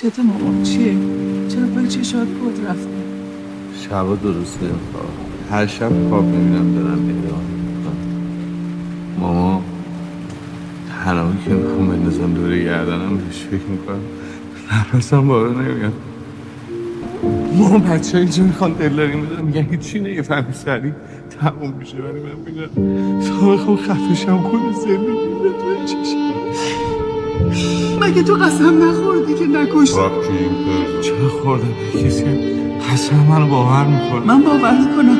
چته مامان چیه؟ چرا پای چشات بود رفته؟ شبا درست نمیخواب، هر شب خواب نمیدم دارم نگاه میکنم. ماما تنهایی که میخوام بندازم دوره گردنم بهش فکر میکنم نفسم بالا نمیاد. ماما بچه ها اینجا میخوان دلداری میدن میگن هیچی نگفهمی سریع تموم میشه، ولی من میگم تا بخوام خفشم کنه زندگی به توی چشم. مگه تو قسم نخوردی که نکشتی؟ چرا خوردم به کسی قسم منو باور میکنه؟ من باور میکنم.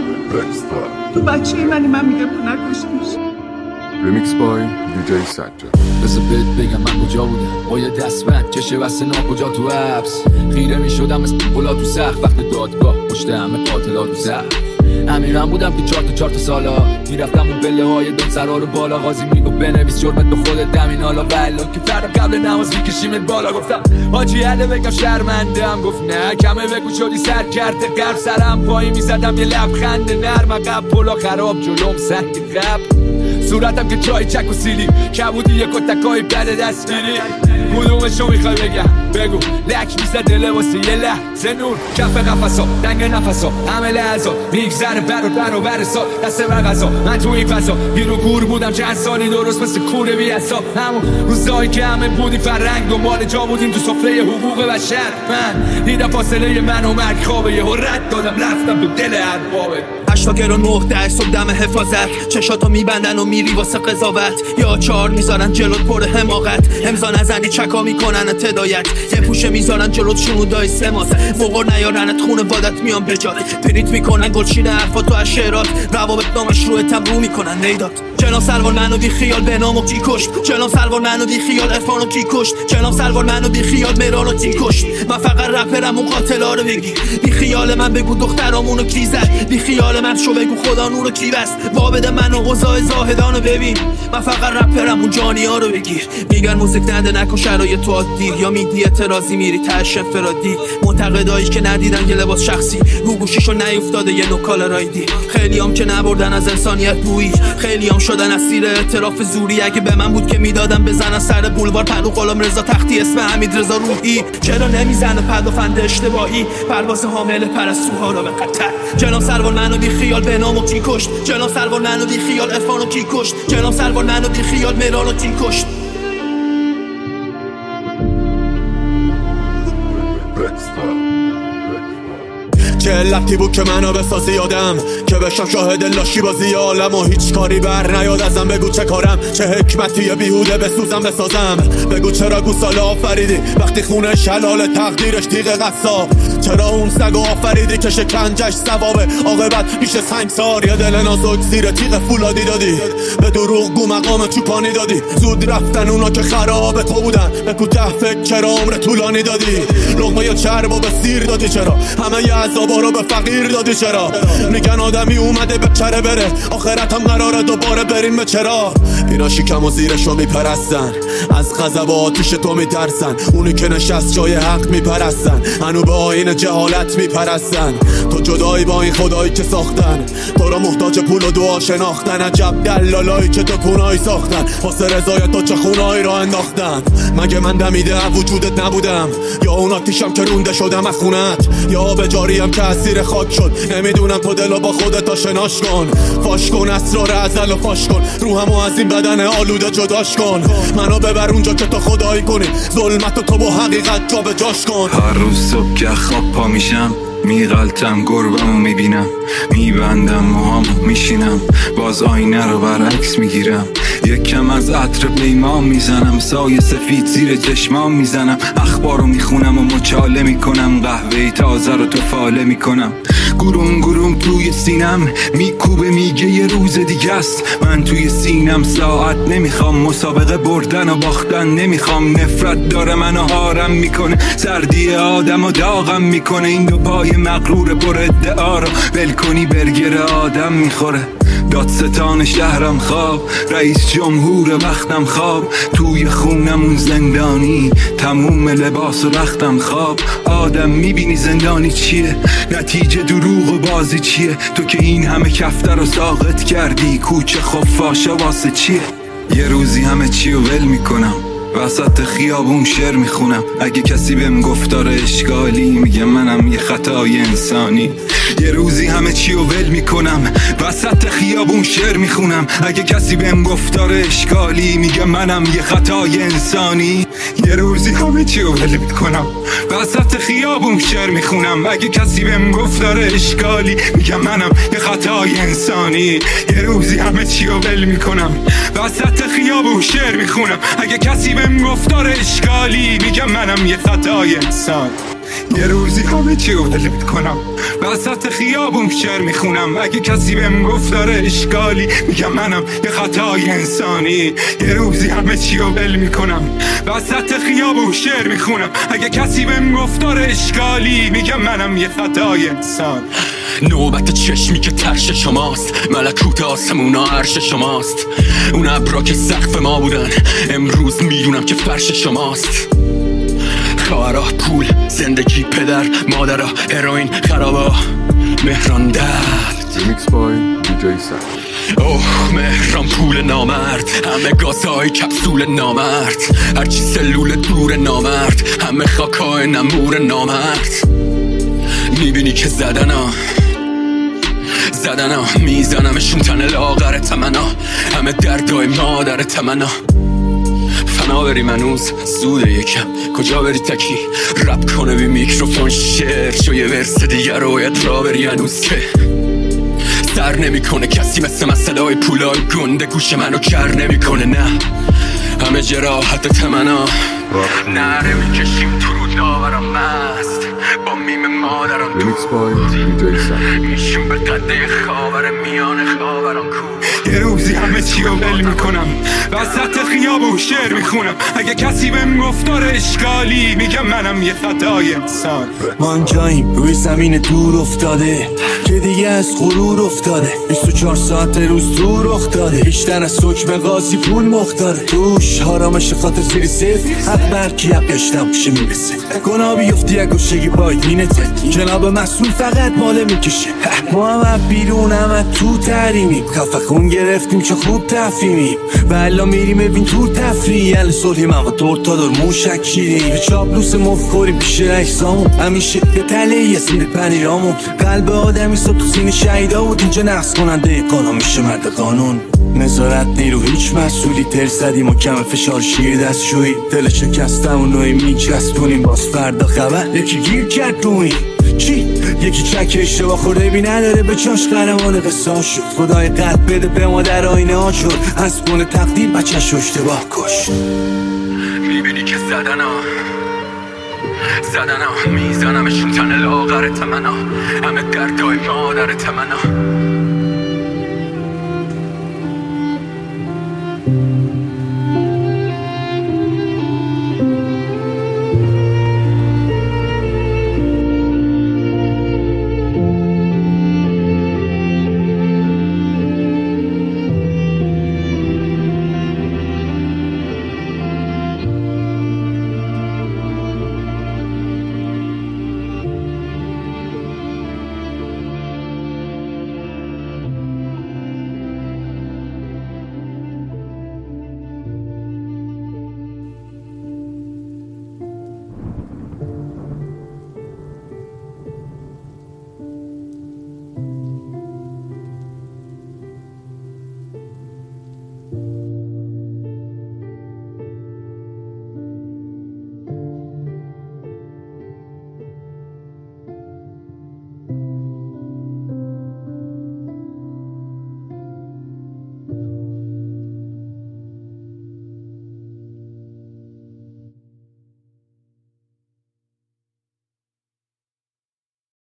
تو بچه منی، من میگم تو نکشتیش. ریمیکس بای دیجی سجاد. بذار بهت بگم من کجا بودم با یه دستبند چشه واسه کجا تو حبس خیره میشدم مثل پلا تو سقف وقت دادگاه پشت همه قاتلا تو زخم. امیرم بودم تو 4 تا سالا میرفتم اون بله های دون سرا رو بالا قاضی میگفت بنویس جرمت به خودت دمین حالا بلا که فردا قبل نماز میکشیمت بالا. گفتم حاجی عده بگم شرمندم، گفت نه کمه بگو شدی سر کرده قرب سرم پایین میزدم یه لبخند نرم عقب پلا خراب جلوم سنگ قب صورتم که چای چک و سیلی کبودی یه کتکای بد دستگیری. کدومشو میخوای بگم بگو لک میزه دله واسه یه لحظه نور کف قفصا دنگ نفسا همه لحظا میگذره بر سال دست بر غذا من تو این فضا گیر و گور بودم چند سالی درست مثل کوره بی حساب همون روزایی که همه بودی فرنگ دنبال جا بودیم تو سفره حقوق بشر. من دیدم فاصله من و مرگ خوابه یه رد دادم رفتم تو دل اربابه 8 و 9 صبح دم حفاظت چشاتو میبندن و میری واسه قضاوت یا 4 میذارن جلوت پر حماقت امضا نزنی چکا میکنن تدایت یه پوشه میذارن جلوت شنودای سماس فوق نیارنت خونه وادت میان بجات پرینت میکنن گلچین حرفاتو از شعرات روابط نامش رو اتم رو میکنن نیداد. جناب سلوان منو بی خیال به نامو کی کشت، جناب سلوان منو بی خیال عرفانو کی کشت، جناب سلوان منو بی خیال مهرانو کی کشت. من فقط رپرم اون قاتلا رو بگی بی خیال من بگو دخترامونو کی زد، بی خیال من شو بگو خدا نورو کی بست وابد منو قضای زاهدانو ببین. من فقط رپرم اون جانیا رو بگیر میگن موزیک نده نکن شرایط تو عادی یا میدی اعتراضی میری تاش فرادی معتقدایی که ندیدن یه لباس شخصی رو گوشیشو نیافتاده یه نوکال رایدی. خیلیام که نبردن از انسانیت بویی، خیلیام شدن اسیر اعتراف زوری. اگه به من بود که میدادم بزنن سر بولوار پلو غلام رضا تختی اسم حمید رضا روحی. چرا نمیزنه پدافند اشتباهی پرواز حامل پرستوها رو به قطر. جناب سلوان منو بی خیال به نامو کی کشت، جناب سلوان منو بی خیال عرفانو کی کشت، جناب سلوان منو بی خیال مهرانو کی کشت. چه علتی بود که منو بسازی یادم که بشم شاهد لاشی بازی عالم و هیچ کاری بر نیاد ازم. بگو چه کارم چه حکمتی بیهوده بسوزم بسازم. بگو چرا گوساله آفریدی وقتی خونه شلال تقدیرش تیغ قصاب. چرا اون سگو آفریدی که شکنجش ثوابه عاقبت پیش سنگسار. یه دل نازک زیر تیغ فولادی دادی به دروغ گو مقام چوپانی دادی. زود رفتن اونا که خراب تو بودن به کوته فکر چرا عمر طولانی دادی. لقمه چربو به سیر دادی چرا همه ی عذابا رو به فقیر دادی چرا. میگن آدمی اومده به چره بره آخرت هم قراره دوباره بریم به چرا. اینا شکم و زیرشو میپرستن از غضب و آتیش تو میترسن. اونی که نشست جای حق میپرستن هنو به آیین جهالت میپرستن. تو جدایی با این خدایی که ساختن تو را محتاج پول و دعا شناختن. عجب دلالایی که تو کنایی ساختن واسه رضایت تو چه خونایی را انداختن. مگه من دمیده وجودت نبودم یا اون آتیشم که رونده شدم از خونت یا به جاریم که اسیر خاک شد. نمیدونم تو دلو با خودت آشناش کن فاش کن اسرار ازل و فاش کن روحمو از این بدن آلوده جداش کن. منو ببر اونجا که تو خدایی کنی ظلمتو تو با حقیقت جا به جاش کن. هر روز صبح که خواب پا میشم میغلطم گربمو میبینم میبندم موهامو میشینم باز آینه رو برعکس میگیرم. یک کم از عطر پیمان میزنم سایه سفید زیر چشمام میزنم. اخبارو میخونم و مچاله میکنم قهوه تازه رو تو فاله میکنم. گروم گروم توی سینم میکوبه میگه یه روز دیگه است. من توی سینم ساعت نمیخوام مسابقه بردن و باختن نمیخوام. نفرت داره منو هارم میکنه سردی آدم و داغم میکنه. این دو پای مغرور پر ادعا رو ول کنی برگر آدم میخوره. دادستان شهرم خواب رئیس جمهور وقتم خواب توی خونمون زندانی تموم لباس و رختم خواب. آدم میبینی زندانی چیه نتیجه دروغ و بازی چیه. تو که این همه کفتر رو ساقط کردی کوچه خفاشه واسه چیه. یه روزی همه چی رو ول میکنم وسط خیابون شعر میخونم، اگه کسی بهم گفتار اشکالی میگه منم یه خطای انسانی. یه روزی همه چی رو ول میکنم، وسط خیابون شعر میخونم، اگه کسی بهم گفتار اشکالی میگه منم یه خطای انسانی. یه روزی همه چی رو ول میکنم، وسط خیابون شعر میخونم، اگه کسی بهم گفتار اشکالی میگه منم یه خطای انسانی. یه روزی همه چی رو ول میکنم، وسط خیابون شعر میخونم، اگه کسی بهم گفتار اشکالی میگه منم یه خطای انسان. یه روزی همه چی رو ول میکنم، وسط خیابون شعر میخونم، اگه کسی بهم گفتار اشکالی میگه منم یه خطای انسانی. یه روزی همه چی رو ول میکنم، وسط خیابون شعر میخونم، اگه کسی بهم گفتار اشکالی میگه منم یه خطای انسان. نوبت چشمی که ترش شماست، ملکوت آسمونا عرش شماست. اون ابرا که سقف ما بودن امروز میدونم که فرش شماست. خواهرا، پول، زندگی، پدر، مادرها، هروئین، خرابا، مهران درد. Remix by DJ Satcher. اوه مهران پول نامرد، همه گازهای کپسول نامرد، هرچی سلول دور نامرد، همه خاکای نمور نامرد. میبینی که زدنا میزنمشون تن لاغر تمنا، همه دردای مادر تمنا. فنا بریم هنوز زوده یکم، کجا بری تکی رپ کنه بی میکروفون شعر شو، یه ورس دیگر رویت را بری هنوز که سر نمیکنه کسی مثل مسئله پولای گنده گوش منو کر نمیکنه. نه همه جراحت تمنا، نره میکشیم تو رو داورم مست با میم مادران Remix by DJ Satcher. میشون به قده خاور میان خاوران کو. یه روزی همه چی رو ول میکنم، وسط خیابون شعر میخونم، اگه کسی بهم گفتار اشکالی میگه منم یه خطای انسان. ما جاییم روی زمین دور افتاده که دیگه از غرور افتاده، 24 ساعت روز دور افتاده، بیشتر از حکم قاضی پول مختاره، توش حرامش خاطر زیر صفر، حق برکی حقش نباشه میرسه، گناه بیفتی یک گوشگی باید مینته، جناب مسئول فقط ماله میکشه. ما هم بیرون هم تو تحریمیم، خفه خون گرفتیم که خوب تفهیمیم، و الان میریم ببین تو تفریح ال صلحیم، اما دور تا دور موشکیریم، به چاپلوس مفخوریم پیش رئیسامون، همیشه یه تله یه سیر پنیرامون، قلب آدمی صبح تو سین شهیدا بود، اینجا نقص کننده قانون میشه مرد قانون. نظارت نیرو هیچ مسئولی، تل زدیم و کم فشار شیر دستشویی، دل شکستم و نوعی میچسبونیم، باز فردا خبر یکی گیر کرد روی چی؟ یکی چک اشتباه خورده بی نداره به چاش قهرمان قصاص شد، خدای قد بده به ما در آینه ها شد، حسبون تقدیر بچه‌ش اشتباه کشت. میبینی که زدنا میزنمشون تن لاغر تمنا، همه دردای مادر تمنا.